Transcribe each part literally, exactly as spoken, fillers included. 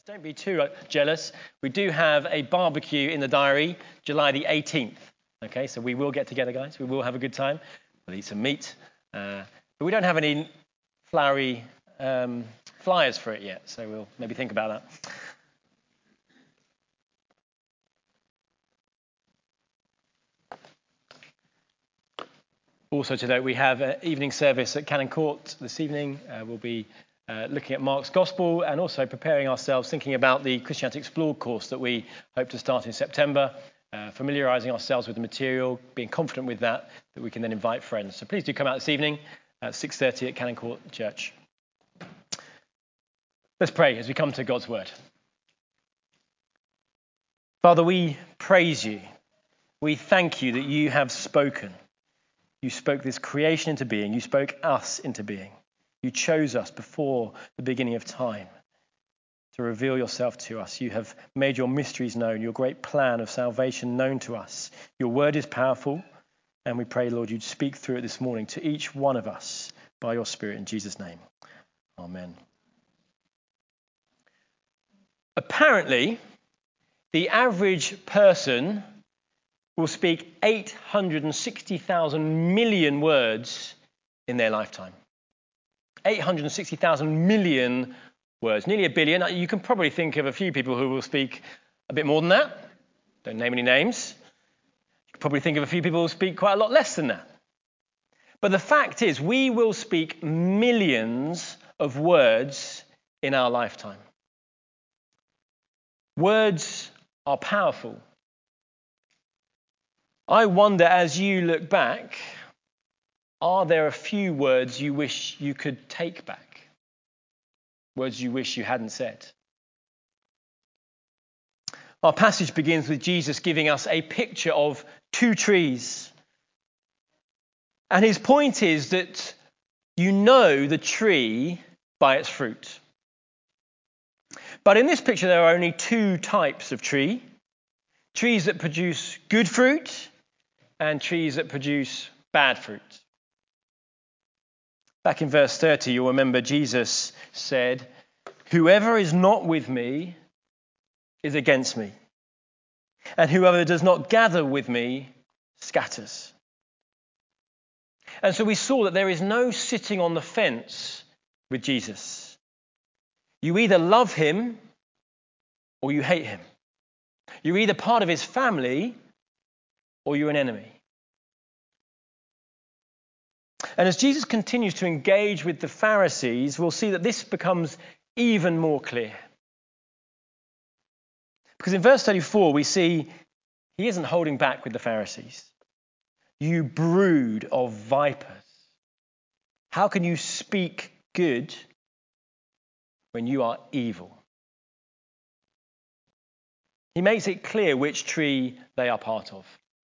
Don't be too jealous. We do have a barbecue in the diary, July the eighteenth. Okay, so we will get together, guys. We will have a good time. We'll eat some meat. Uh, but we don't have any flowery um, flyers for it yet, so we'll maybe think about that. Also today, we have an evening service at Cannon Court this evening. Uh, we'll be uh, looking at Mark's Gospel and also preparing ourselves, thinking about the Christianity Explored course that we hope to start in September, uh, familiarising ourselves with the material, being confident with that, that we can then invite friends. So please do come out this evening at six thirty at Cannon Court Church. Let's pray as we come to God's Word. Father, we praise you. We thank you that you have spoken. You spoke this creation into being. You spoke us into being. You chose us before the beginning of time to reveal yourself to us. You have made your mysteries known, your great plan of salvation known to us. Your word is powerful, and we pray, Lord, you'd speak through it this morning to each one of us by your Spirit in Jesus' name. Amen. Apparently, the average person will speak eight hundred sixty thousand million words in their lifetime. eight hundred sixty thousand million words, nearly a billion. You can probably think of a few people who will speak a bit more than that. Don't name any names. You can probably think of a few people who will speak quite a lot less than that. But the fact is, we will speak millions of words in our lifetime. Words are powerful. I wonder, as you look back, are there a few words you wish you could take back? Words you wish you hadn't said? Our passage begins with Jesus giving us a picture of two trees. And his point is that you know the tree by its fruit. But in this picture, there are only two types of tree. Trees that produce good fruit and trees that produce bad fruit. Back in verse thirty, you'll remember Jesus said, "Whoever is not with me is against me, and whoever does not gather with me scatters." And so we saw that there is no sitting on the fence with Jesus. You either love him or you hate him. You're either part of his family or you're an enemy. And as Jesus continues to engage with the Pharisees, we'll see that this becomes even more clear. Because in verse thirty-four, we see he isn't holding back with the Pharisees. You brood of vipers. How can you speak good when you are evil? He makes it clear which tree they are part of.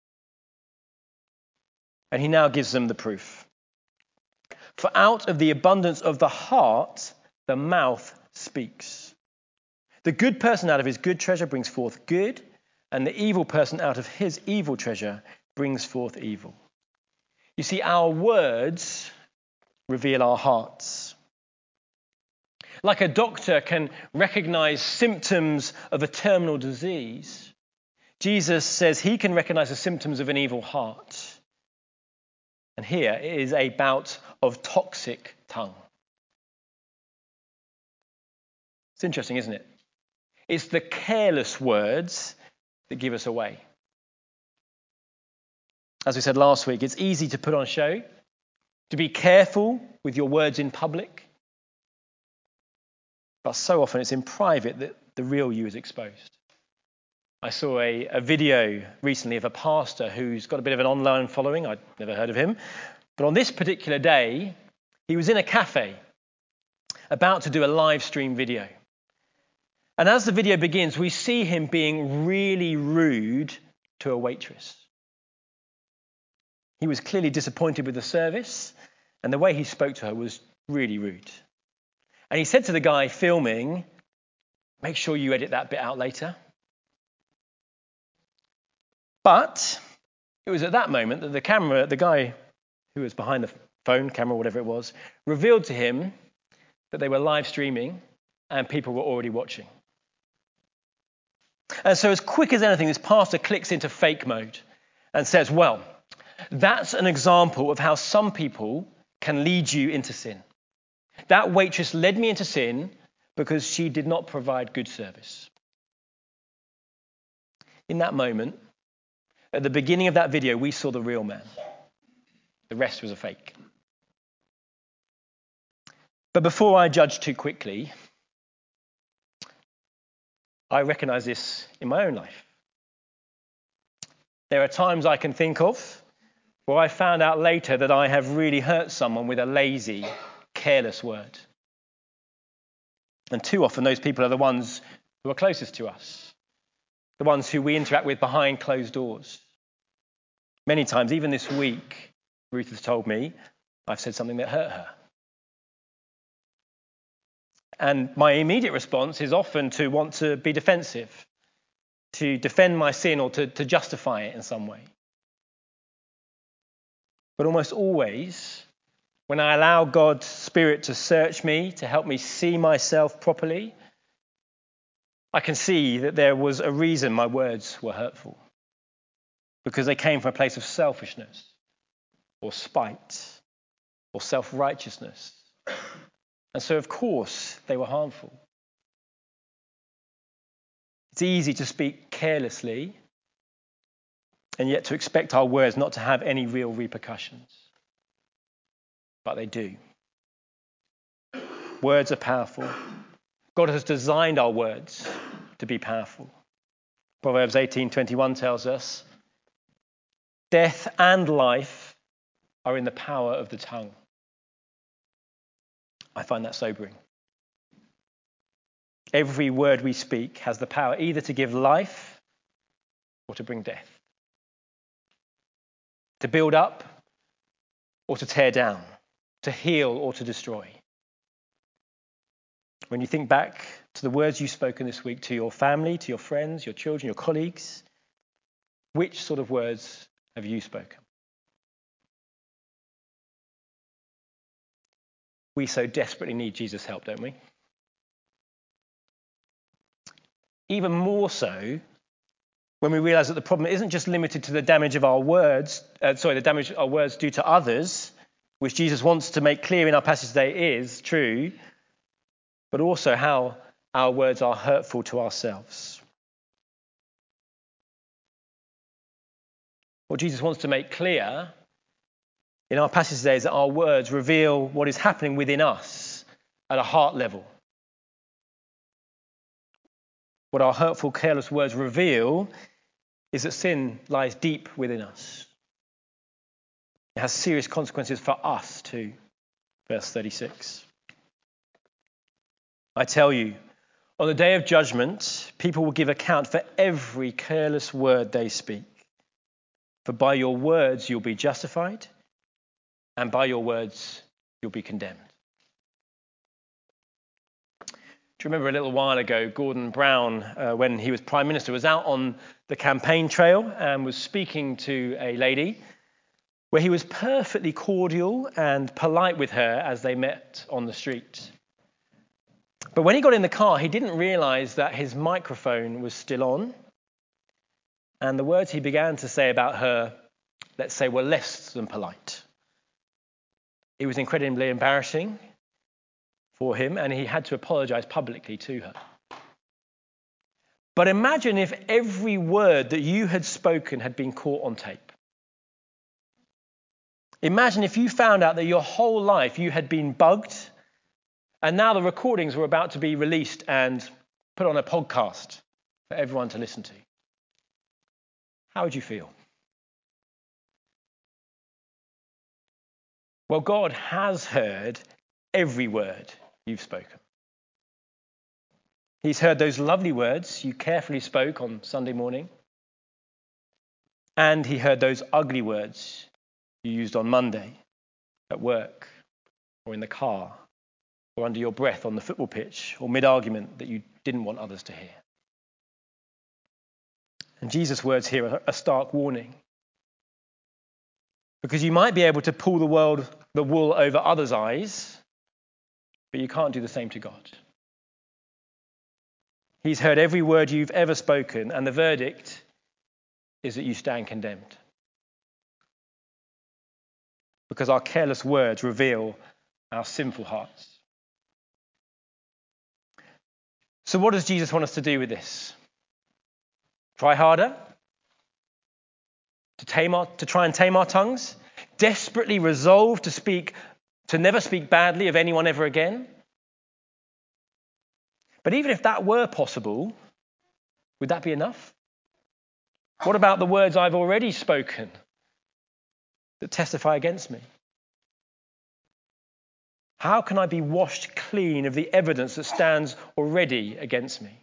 And he now gives them the proof. For out of the abundance of the heart, the mouth speaks. The good person out of his good treasure brings forth good, and the evil person out of his evil treasure brings forth evil. You see, our words reveal our hearts. Like a doctor can recognize symptoms of a terminal disease, Jesus says he can recognize the symptoms of an evil heart. And here it is a bout of toxic tongue. It's interesting, isn't it? It's the careless words that give us away. As we said last week, it's easy to put on a show, to be careful with your words in public. But so often it's in private that the real you is exposed. I saw a, a video recently of a pastor who's got a bit of an online following. I'd never heard of him. But on this particular day, he was in a cafe about to do a live stream video. And as the video begins, we see him being really rude to a waitress. He was clearly disappointed with the service, and the way he spoke to her was really rude. And he said to the guy filming, "Make sure you edit that bit out later." But it was at that moment that the camera, the guy who was behind the phone, camera, whatever it was, revealed to him that they were live streaming and people were already watching. And so as quick as anything, this pastor clicks into fake mode and says, well, that's an example of how some people can lead you into sin. That waitress led me into sin because she did not provide good service. In that moment, at the beginning of that video, we saw the real man. The rest was a fake. But before I judge too quickly, I recognize this in my own life. There are times I can think of where I found out later that I have really hurt someone with a lazy, careless word. And too often those people are the ones who are closest to us, the ones who we interact with behind closed doors. Many times, even this week, Ruth has told me I've said something that hurt her. And my immediate response is often to want to be defensive, to defend my sin or to, to justify it in some way. But almost always, when I allow God's Spirit to search me, to help me see myself properly, I can see that there was a reason my words were hurtful. Because they came from a place of selfishness, or spite, or self-righteousness. And so, of course, they were harmful. It's easy to speak carelessly, and yet to expect our words not to have any real repercussions. But they do. Words are powerful. God has designed our words to be powerful. Proverbs eighteen twenty-one tells us, death and life are in the power of the tongue. I find that sobering. Every word we speak has the power either to give life or to bring death. To build up or to tear down. To heal or to destroy. When you think back to the words you've spoken this week to your family, to your friends, your children, your colleagues, which sort of words have you spoken? We so desperately need Jesus' help, don't we? Even more so when we realize that the problem isn't just limited to the damage of our words, uh, sorry, the damage our words do to others, which Jesus wants to make clear in our passage today is true, but also how our words are hurtful to ourselves. What Jesus wants to make clear in our passage today is that our words reveal what is happening within us at a heart level. What our hurtful, careless words reveal is that sin lies deep within us. It has serious consequences for us too. Verse thirty-six. I tell you, on the day of judgment, people will give account for every careless word they speak. For by your words you'll be justified, and by your words you'll be condemned. Do you remember a little while ago, Gordon Brown, uh, when he was Prime Minister, was out on the campaign trail and was speaking to a lady where he was perfectly cordial and polite with her as they met on the street. But when he got in the car, he didn't realise that his microphone was still on. And the words he began to say about her, let's say, were less than polite. It was incredibly embarrassing for him, and he had to apologise publicly to her. But imagine if every word that you had spoken had been caught on tape. Imagine if you found out that your whole life you had been bugged, and now the recordings were about to be released and put on a podcast for everyone to listen to. How would you feel? Well, God has heard every word you've spoken. He's heard those lovely words you carefully spoke on Sunday morning. And he heard those ugly words you used on Monday at work or in the car or under your breath on the football pitch or mid-argument that you didn't want others to hear. And Jesus' words here are a stark warning. Because you might be able to pull the world, the wool over others' eyes, but you can't do the same to God. He's heard every word you've ever spoken, and the verdict is that you stand condemned. Because our careless words reveal our sinful hearts. So what does Jesus want us to do with this? Try harder? To tame our, to try and tame our tongues? Desperately resolve to speak, to never speak badly of anyone ever again? But even if that were possible, would that be enough? What about the words I've already spoken that testify against me? How can I be washed clean of the evidence that stands already against me?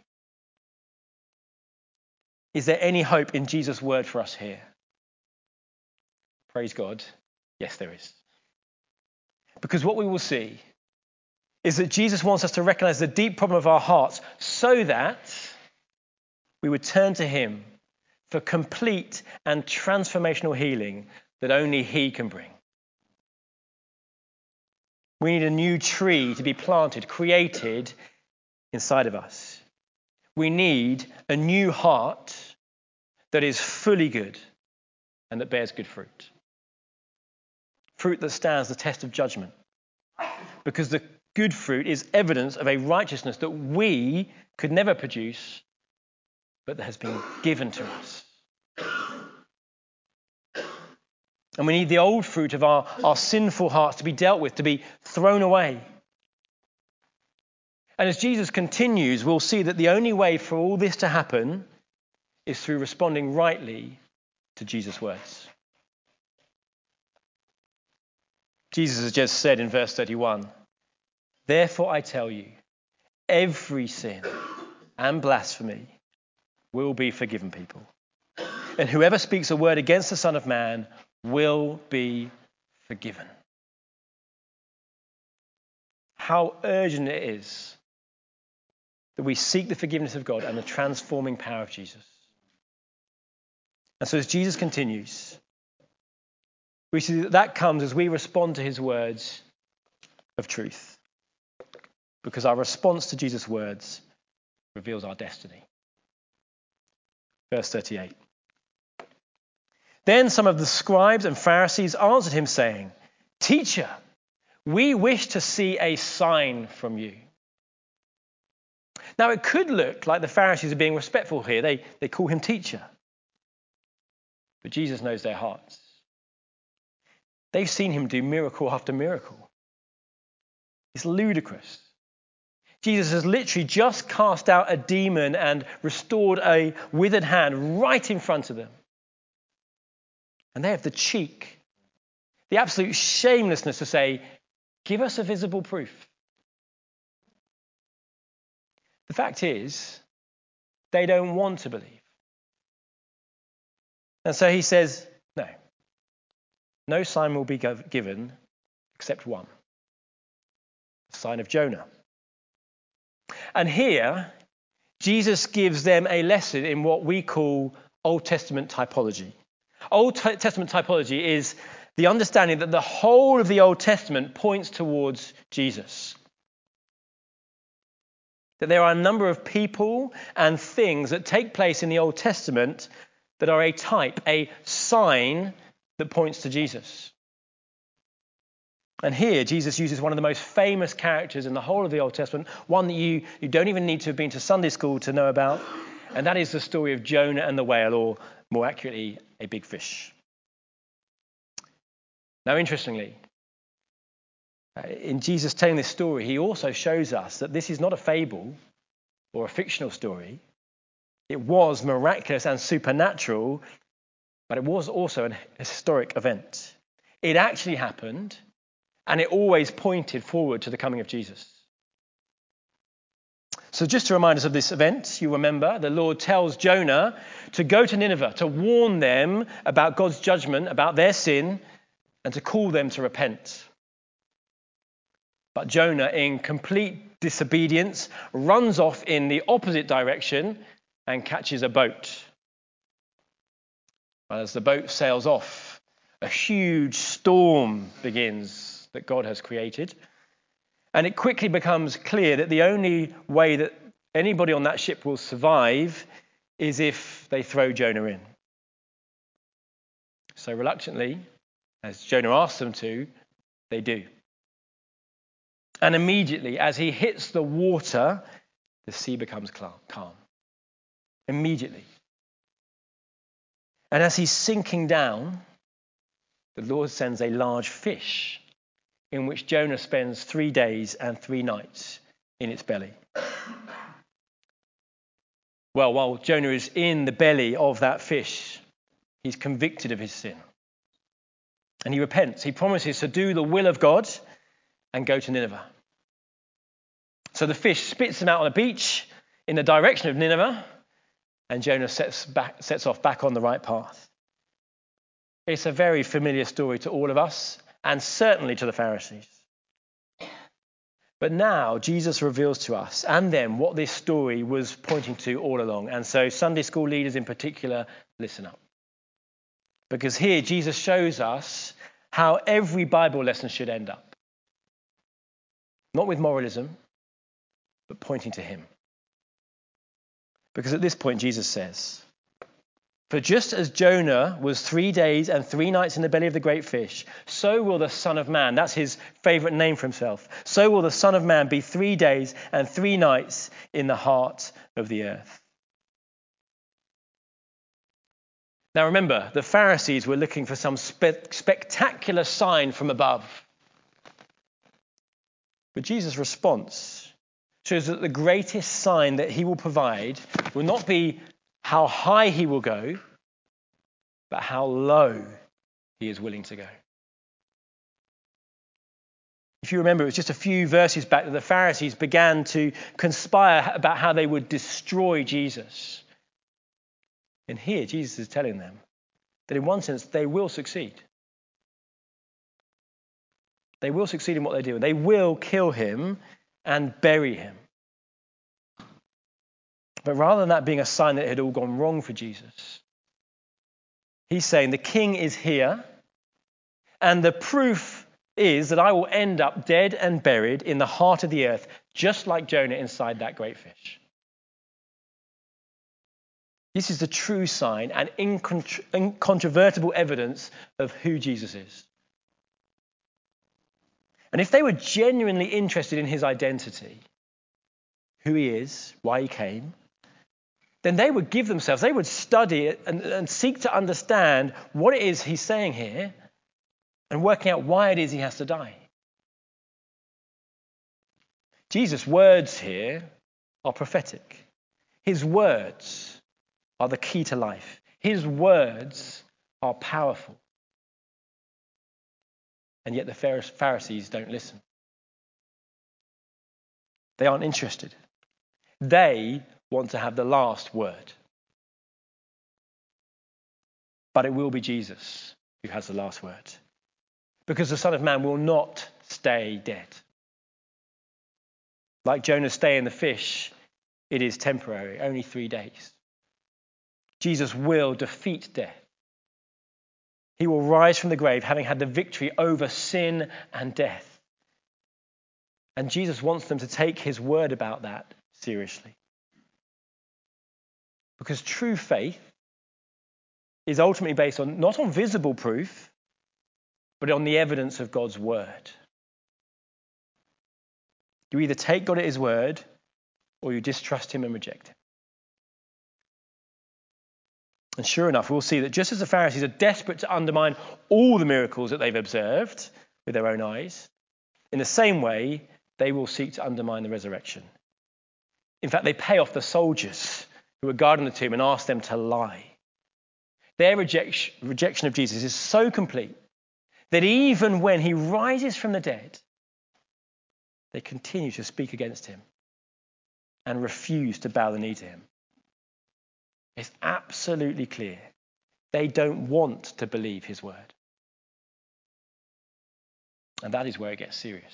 Is there any hope in Jesus' word for us here? Praise God. Yes, there is. Because what we will see is that Jesus wants us to recognize the deep problem of our hearts so that we would turn to him for complete and transformational healing that only he can bring. We need a new tree to be planted, created inside of us. We need a new heart that is fully good and that bears good fruit. Fruit that stands the test of judgment. Because the good fruit is evidence of a righteousness that we could never produce, but that has been given to us. And we need the old fruit of our, our sinful hearts to be dealt with, to be thrown away. And as Jesus continues, we'll see that the only way for all this to happen is through responding rightly to Jesus' words. Jesus has just said in verse thirty-one, "Therefore I tell you, every sin and blasphemy will be forgiven people. And whoever speaks a word against the Son of Man will be forgiven." How urgent it is that we seek the forgiveness of God and the transforming power of Jesus. And so as Jesus continues, we see that that comes as we respond to his words of truth. Because our response to Jesus' words reveals our destiny. Verse thirty-eight. Then some of the scribes and Pharisees answered him, saying, "Teacher, we wish to see a sign from you." Now, it could look like the Pharisees are being respectful here. They, they call him teacher. But Jesus knows their hearts. They've seen him do miracle after miracle. It's ludicrous. Jesus has literally just cast out a demon and restored a withered hand right in front of them. And they have the cheek, the absolute shamelessness to say, "Give us a visible proof." The fact is, they don't want to believe. And so he says, no. No sign will be given except one. The sign of Jonah. And here, Jesus gives them a lesson in what we call Old Testament typology. Old Testament typology is the understanding that the whole of the Old Testament points towards Jesus. That there are a number of people and things that take place in the Old Testament that are a type, a sign that points to Jesus. And here, Jesus uses one of the most famous characters in the whole of the Old Testament, one that you, you don't even need to have been to Sunday school to know about, and that is the story of Jonah and the whale, or more accurately, a big fish. Now, interestingly, in Jesus telling this story, he also shows us that this is not a fable or a fictional story. It was miraculous and supernatural, but it was also a historic event. It actually happened, and it always pointed forward to the coming of Jesus. So just to remind us of this event, you remember the Lord tells Jonah to go to Nineveh, to warn them about God's judgment, about their sin, and to call them to repent. But Jonah, in complete disobedience, runs off in the opposite direction and catches a boat. As the boat sails off, a huge storm begins that God has created. And it quickly becomes clear that the only way that anybody on that ship will survive is if they throw Jonah in. So reluctantly, as Jonah asks them to, they do. And immediately, as he hits the water, the sea becomes calm. Immediately. And as he's sinking down, the Lord sends a large fish in which Jonah spends three days and three nights in its belly. Well, while Jonah is in the belly of that fish, he's convicted of his sin. And he repents. He promises to do the will of God and go to Nineveh. So the fish spits him out on a beach in the direction of Nineveh, and Jonah sets, back, sets off back on the right path. It's a very familiar story to all of us, and certainly to the Pharisees. But now Jesus reveals to us and them what this story was pointing to all along. And so Sunday school leaders in particular, listen up. Because here Jesus shows us how every Bible lesson should end up. Not with moralism, but pointing to him. Because at this point Jesus says, "For just as Jonah was three days and three nights in the belly of the great fish, so will the Son of Man," that's his favourite name for himself, "so will the Son of Man be three days and three nights in the heart of the earth." Now remember, the Pharisees were looking for some spe- spectacular sign from above. But Jesus' response shows that the greatest sign that he will provide will not be how high he will go, but how low he is willing to go. If you remember, it was just a few verses back that the Pharisees began to conspire about how they would destroy Jesus. And here, Jesus is telling them that in one sense, they will succeed. They will succeed in what they do. They will kill him and bury him. But rather than that being a sign that it had all gone wrong for Jesus, he's saying the king is here, and the proof is that I will end up dead and buried in the heart of the earth, just like Jonah inside that great fish. This is the true sign and incontro- incontrovertible evidence of who Jesus is. And if they were genuinely interested in his identity, who he is, why he came, then they would give themselves, they would study it and, and seek to understand what it is he's saying here and working out why it is he has to die. Jesus' words here are prophetic. His words are the key to life. His words are powerful. And yet the Pharisees don't listen. They aren't interested. They want to have the last word. But it will be Jesus who has the last word. Because the Son of Man will not stay dead. Like Jonah's stay in the fish, it is temporary, only three days. Jesus will defeat death. He will rise from the grave, having had the victory over sin and death. And Jesus wants them to take his word about that seriously. Because true faith is ultimately based on not on visible proof, but on the evidence of God's word. You either take God at his word, or you distrust him and reject him. And sure enough, we'll see that just as the Pharisees are desperate to undermine all the miracles that they've observed with their own eyes, in the same way, they will seek to undermine the resurrection. In fact, they pay off the soldiers who were guarding the tomb and ask them to lie. Their rejection, rejection of Jesus is so complete that even when he rises from the dead, they continue to speak against him and refuse to bow the knee to him. It's absolutely clear. They don't want to believe his word. And that is where it gets serious.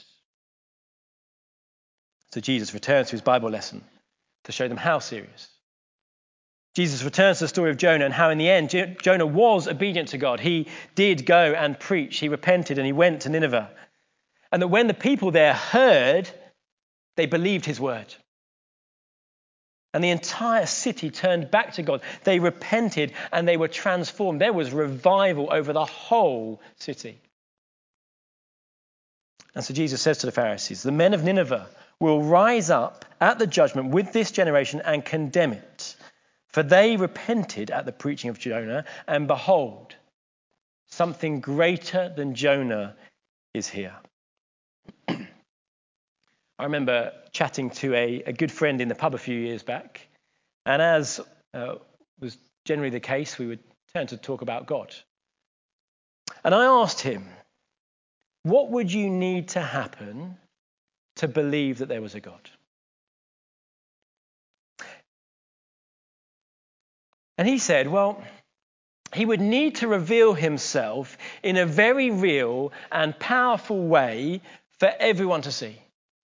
So Jesus returns to his Bible lesson to show them how serious. Jesus returns to the story of Jonah and how in the end Jonah was obedient to God. He did go and preach. He repented and he went to Nineveh. And that when the people there heard, they believed his word. And the entire city turned back to God. They repented and they were transformed. There was revival over the whole city. And so Jesus says to the Pharisees, the men of Nineveh will rise up at the judgment with this generation and condemn it. For they repented at the preaching of Jonah, and behold, something greater than Jonah is here. I remember chatting to a, a good friend in the pub a few years back, and as uh, was generally the case, we would turn to talk about God. And I asked him, what would you need to happen to believe that there was a God? And he said, well, he would need to reveal himself in a very real and powerful way for everyone to see.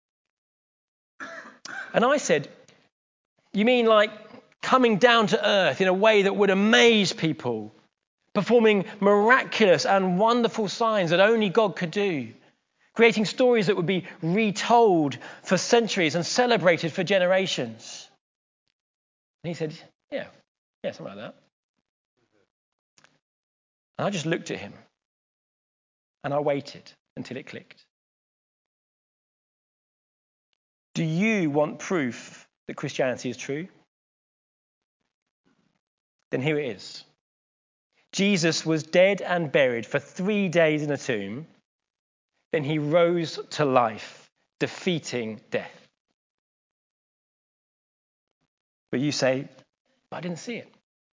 And I said, you mean like coming down to earth in a way that would amaze people, performing miraculous and wonderful signs that only God could do, creating stories that would be retold for centuries and celebrated for generations? And he said, yeah, yeah, something like that. And I just looked at him and I waited until it clicked. Do you want proof that Christianity is true? Then here it is. Jesus was dead and buried for three days in a tomb. Then he rose to life, defeating death. But you say, I didn't see it.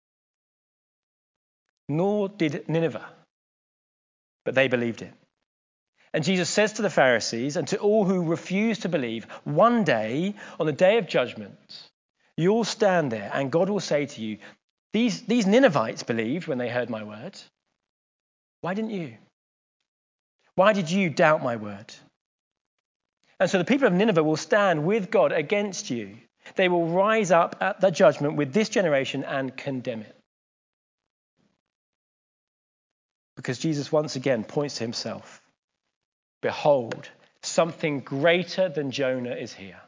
Nor did Nineveh, but they believed it. And Jesus says to the Pharisees and to all who refuse to believe, one day, on the day of judgment, you'll stand there and God will say to you, these, these Ninevites believed when they heard my word. Why didn't you? Why did you doubt my word? And so the people of Nineveh will stand with God against you. They will rise up at the judgment with this generation and condemn it. Because Jesus once again points to himself. Behold, something greater than Jonah is here.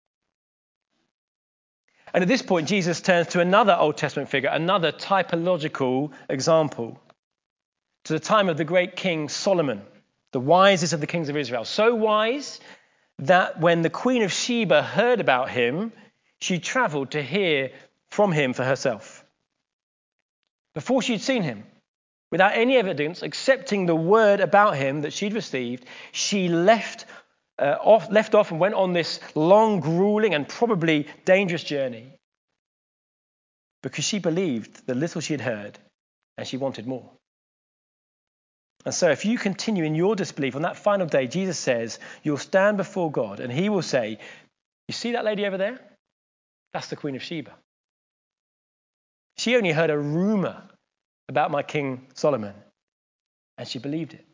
And at this point, Jesus turns to another Old Testament figure, another typological example, to the time of the great king Solomon, the wisest of the kings of Israel. So wise that when the Queen of Sheba heard about him, she traveled to hear from him for herself. Before she'd seen him, without any evidence, accepting the word about him that she'd received, she left, uh, off, left off and went on this long, grueling and probably dangerous journey because she believed the little she had heard and she wanted more. And so if you continue in your disbelief, on that final day, Jesus says, you'll stand before God and he will say, you see that lady over there? That's the Queen of Sheba. She only heard a rumor about my King Solomon, and she believed it.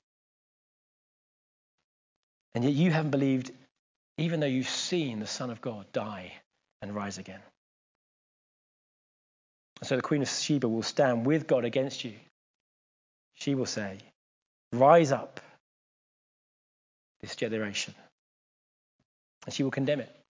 And yet you haven't believed, even though you've seen the Son of God die and rise again. And so the Queen of Sheba will stand with God against you. She will say, rise up, this generation. And she will condemn it.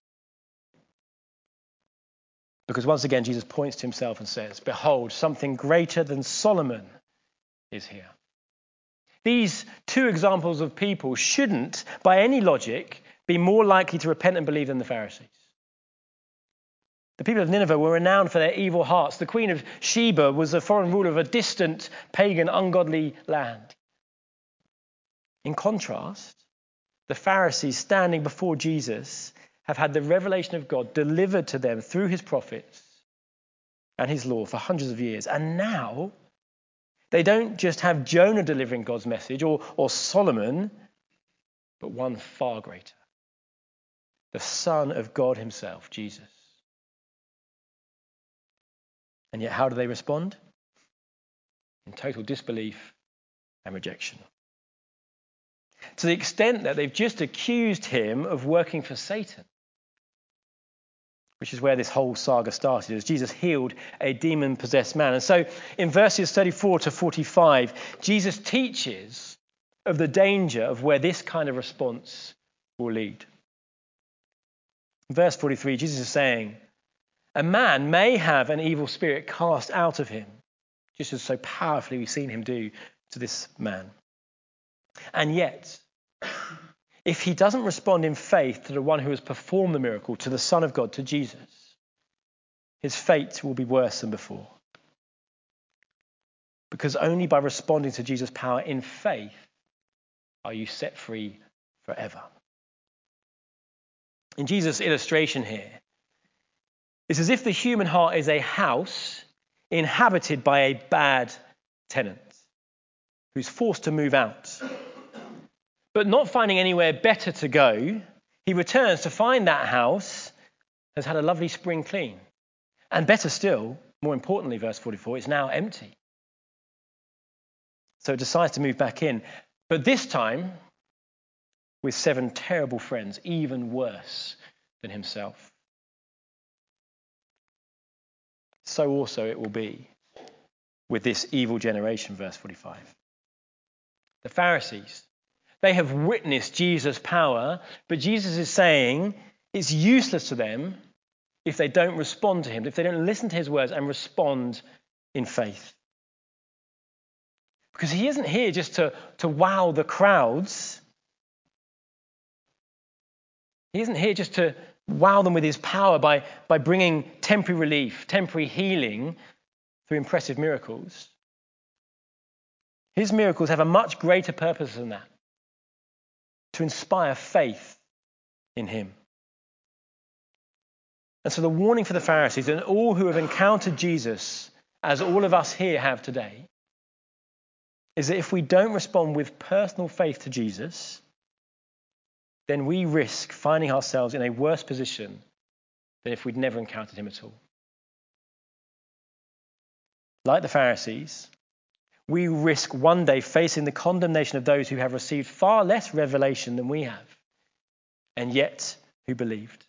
Because once again, Jesus points to himself and says, behold, something greater than Solomon is here. These two examples of people shouldn't, by any logic, be more likely to repent and believe than the Pharisees. The people of Nineveh were renowned for their evil hearts. The Queen of Sheba was a foreign ruler of a distant, pagan, ungodly land. In contrast, the Pharisees standing before Jesus have had the revelation of God delivered to them through his prophets and his law for hundreds of years. And now they don't just have Jonah delivering God's message or, or Solomon, but one far greater. The Son of God himself, Jesus. And yet how do they respond? In total disbelief and rejection. To the extent that they've just accused him of working for Satan. Which is where this whole saga started, as Jesus healed a demon-possessed man. And so in verses thirty-four to forty-five, Jesus teaches of the danger of where this kind of response will lead. In verse forty-three, Jesus is saying, A man may have an evil spirit cast out of him, just as so powerfully we've seen him do to this man. And yet, if he doesn't respond in faith to the one who has performed the miracle, to the Son of God, to Jesus, his fate will be worse than before. Because only by responding to Jesus' power in faith are you set free forever. In Jesus' illustration here, it's as if the human heart is a house inhabited by a bad tenant who's forced to move out. But not finding anywhere better to go, he returns to find that house has had a lovely spring clean. And better still, more importantly, verse forty-four, it's now empty. So it decides to move back in. But this time, with seven terrible friends, even worse than himself. So also it will be with this evil generation, verse forty-five. The Pharisees, they have witnessed Jesus' power, but Jesus is saying it's useless to them if they don't respond to him, if they don't listen to his words and respond in faith. Because he isn't here just to, to wow the crowds. He isn't here just to wow them with his power by, by bringing temporary relief, temporary healing through impressive miracles. His miracles have a much greater purpose than that, to inspire faith in him. And so the warning for the Pharisees and all who have encountered Jesus, as all of us here have today, is that if we don't respond with personal faith to Jesus, then we risk finding ourselves in a worse position than if we'd never encountered him at all. Like the Pharisees, we risk one day facing the condemnation of those who have received far less revelation than we have, and yet who believed.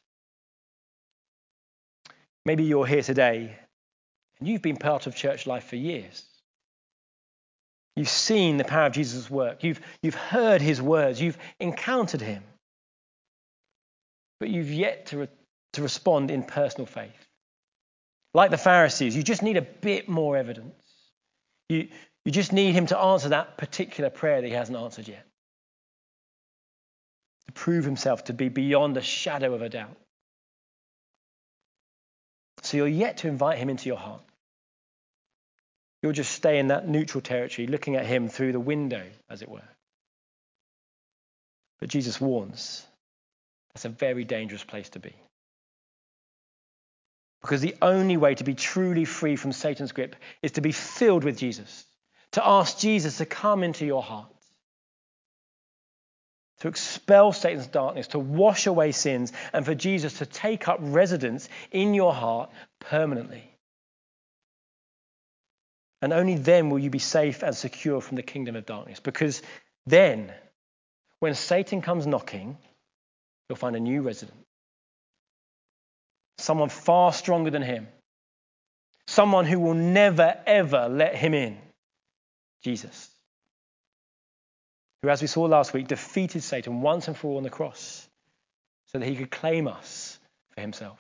Maybe you're here today and you've been part of church life for years. You've seen the power of Jesus' work. You've, you've heard his words. You've encountered him. But you've yet to, re- to respond in personal faith. Like the Pharisees, you just need a bit more evidence. You, you just need him to answer that particular prayer that he hasn't answered yet. To prove himself to be beyond a shadow of a doubt. So you're yet to invite him into your heart. You'll just stay in that neutral territory, looking at him through the window, as it were. But Jesus warns, that's a very dangerous place to be. Because the only way to be truly free from Satan's grip is to be filled with Jesus, to ask Jesus to come into your heart, to expel Satan's darkness, to wash away sins, and for Jesus to take up residence in your heart permanently. And only then will you be safe and secure from the kingdom of darkness. Because then, when Satan comes knocking, you'll find a new resident. Someone far stronger than him. Someone who will never, ever let him in. Jesus. Who, as we saw last week, defeated Satan once and for all on the cross so that he could claim us for himself.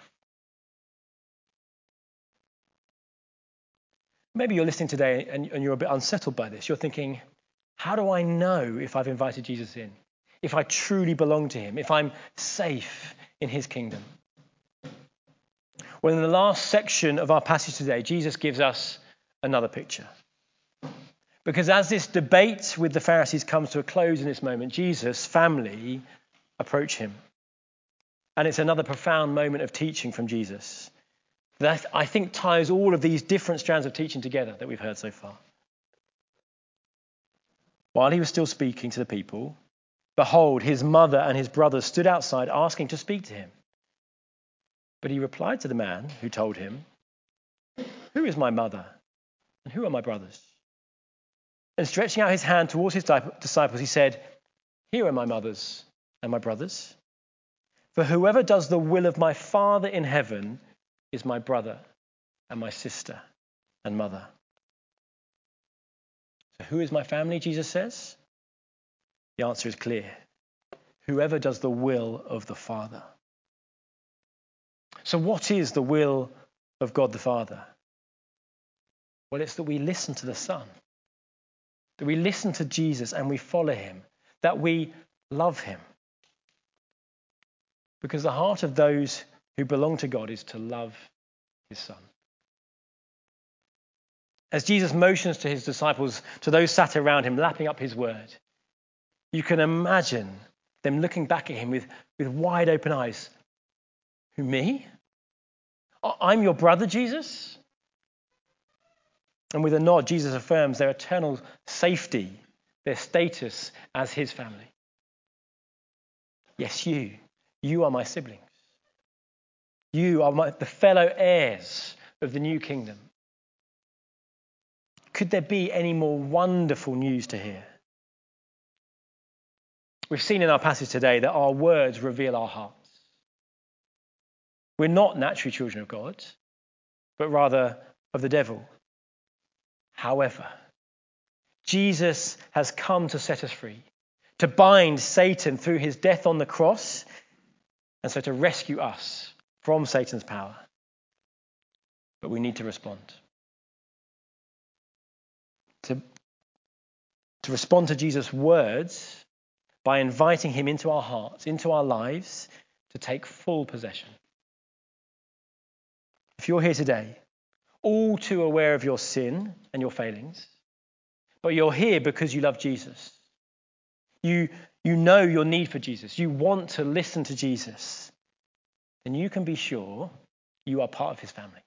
Maybe you're listening today and, and you're a bit unsettled by this. You're thinking, how do I know if I've invited Jesus in? If I truly belong to him? If I'm safe in his kingdom? Well, in the last section of our passage today, Jesus gives us another picture. Because as this debate with the Pharisees comes to a close in this moment, Jesus' family approach him. And it's another profound moment of teaching from Jesus that I think ties all of these different strands of teaching together that we've heard so far. While he was still speaking to the people, behold, his mother and his brothers stood outside asking to speak to him. But he replied to the man who told him, "Who is my mother and who are my brothers?" And stretching out his hand towards his disciples, he said, "Here are my mothers and my brothers. For whoever does the will of my Father in heaven is my brother and my sister and mother." So who is my family, Jesus says? The answer is clear. Whoever does the will of the Father. So what is the will of God the Father? Well, it's that we listen to the Son, that we listen to Jesus and we follow him, that we love him. Because the heart of those who belong to God is to love his Son. As Jesus motions to his disciples, to those sat around him, lapping up his word, you can imagine them looking back at him with, with wide open eyes. Who, me? I'm your brother, Jesus? And with a nod, Jesus affirms their eternal safety, their status as his family. Yes, you. You are my siblings. You are my, the fellow heirs of the new kingdom. Could there be any more wonderful news to hear? We've seen in our passage today that our words reveal our hearts. We're not naturally children of God, but rather of the devil. However, Jesus has come to set us free, to bind Satan through his death on the cross, and so to rescue us from Satan's power. But we need to respond. To, to respond to Jesus' words by inviting him into our hearts, into our lives, to take full possession. If you're here today, all too aware of your sin and your failings, but you're here because you love Jesus, you, you know your need for Jesus, you want to listen to Jesus, then you can be sure you are part of his family.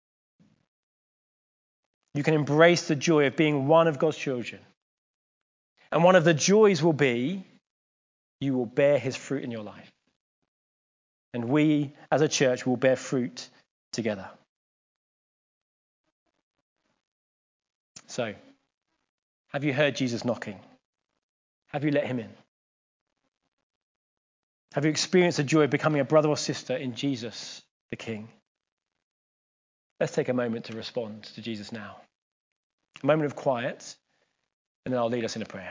You can embrace the joy of being one of God's children. And one of the joys will be you will bear his fruit in your life. And we, as a church, will bear fruit together. So, have you heard Jesus knocking? Have you let him in? Have you experienced the joy of becoming a brother or sister in Jesus, the King? Let's take a moment to respond to Jesus now. A moment of quiet, and then I'll lead us in a prayer.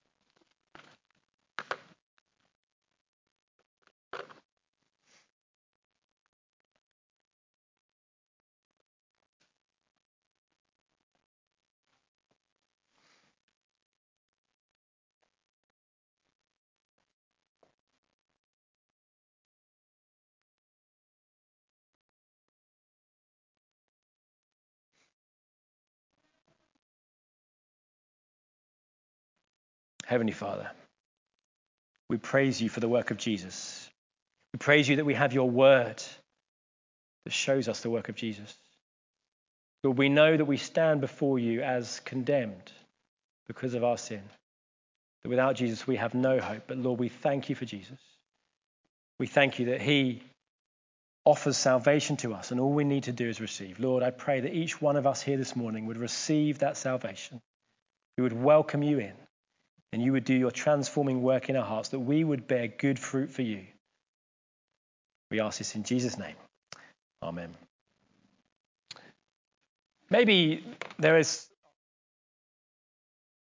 Heavenly Father, we praise you for the work of Jesus. We praise you that we have your word that shows us the work of Jesus. Lord, we know that we stand before you as condemned because of our sin. That without Jesus we have no hope. But Lord, we thank you for Jesus. We thank you that he offers salvation to us and all we need to do is receive. Lord, I pray that each one of us here this morning would receive that salvation. We would welcome you in. And you would do your transforming work in our hearts, that we would bear good fruit for you. We ask this in Jesus' name. Amen. Maybe there is